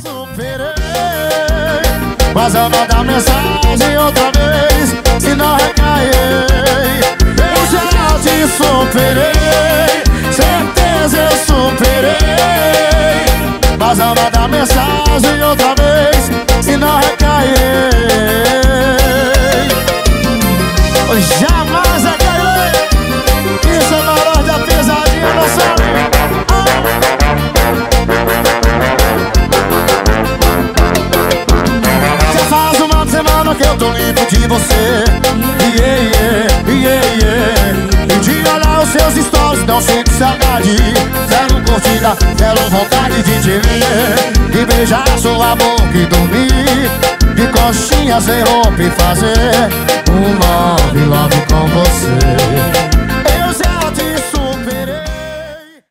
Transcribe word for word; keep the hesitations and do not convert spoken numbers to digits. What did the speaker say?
superei, mas eu mandar mensagem outra vez e não recairei. Eu já te superei, certeza eu superei, mas eu mandar mensagem outra vez e não recairei. Jamais recairei. Isso é maior da pesadinha, não sabe? Já faz uma semana que eu tô limpo de você. Yeah, yeah, yeah, yeah. E de olhar os seus stories não sinto saudade. Zero curtida, zero vontade de te ver e beijar sua boca e dormir de coxinha sem roupa e fazer um love, love com você.